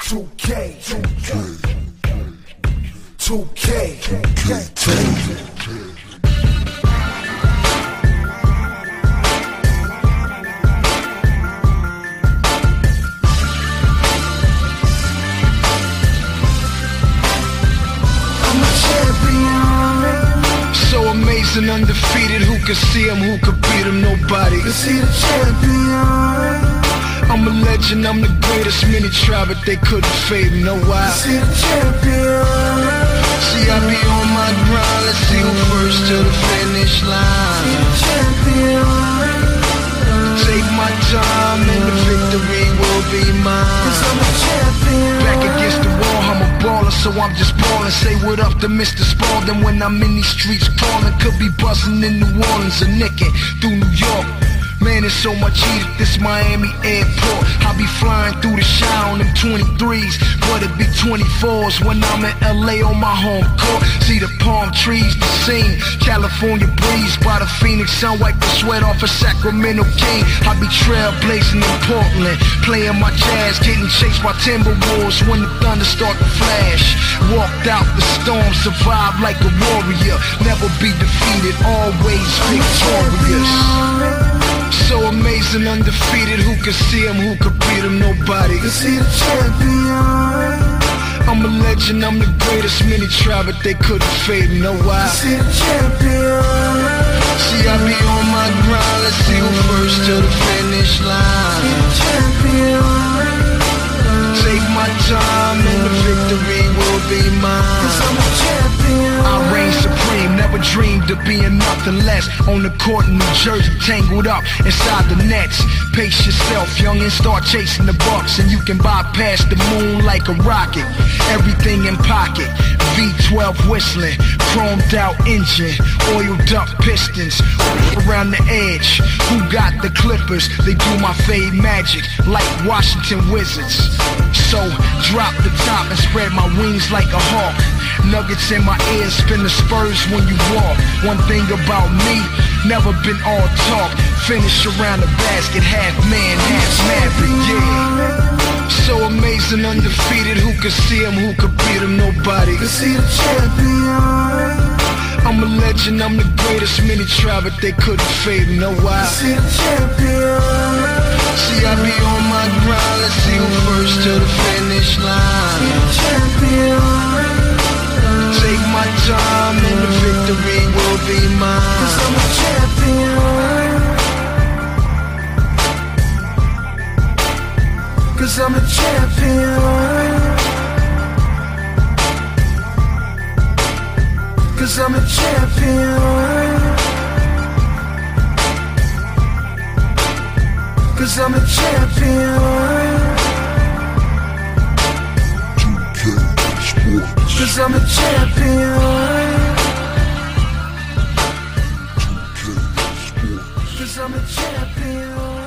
2K, 2K. So amazing, undefeated, who could see him, who could beat him, nobody. Is he the champion? I'm a legend, I'm the greatest, many try but they couldn't fade me, know why? Is he the champion? See, I be on my grind, let's see who first to the finish line. Is he the champion? Take my time and the victory will be mine. 'Cause I'm a champion. Back against the wall, I'm a baller, so I'm just ballin'. Say what up to Mr. Spalding when I'm in these streets crawling. Could be buzzing in New Orleans or nicking through New York. Man, it's so much heat at this Miami airport. I be flying through the shy on them 23s, but it be 24s when I'm in LA on my home court. See the palm trees, the scene, California breeze by the Phoenix sun, wipe the sweat off a Sacramento King. I be trailblazing in Portland, playing my jazz, getting chased by Timberwolves when the thunder start to flash. Walked out the storm, survived like a warrior, never be defeated, always victorious. So amazing, undefeated, who could see him, who could beat him, nobody. Is he the champion? I'm a legend, I'm the greatest, many try but they couldn't fade me, know why? Is he the champion? See, I be on my grind, let's see who first to the finish line. Is he the champion? Take my time and the victory will be mine. 'Cause I'm a champion. I reign supreme, never dreamed of being nothing less. On the court in New Jersey, tangled up inside the nets. Pace yourself, young, and start chasing the bucks, and you can bypass the moon like a rocket. Everything in pocket, V12 whistling, chromed out engine, oiled up pistons. Around the edge, who got the Clippers? They do my fade magic like Washington Wizards. So drop the top and spread my wings like a hawk. Nuggets in my ears, spin the Spurs when you walk. One thing about me, never been all talk. Finish around the basket, half man, half maverick, yeah. So amazing, undefeated, who could see him, who could beat him, nobody. Is he the champion? I'm a legend, I'm the greatest, many try but they couldn't fade me, know why? Is he the champion? See, I be on my grind, let's see who first to the finish line. Is he the champion? Take my time and the victory will be mine. 'Cause I'm a champion. 'Cause I'm a champion. 'Cause I'm a champion. 'Cause I'm a champion. 'Cause I'm a champion. 'Cause I'm a champion.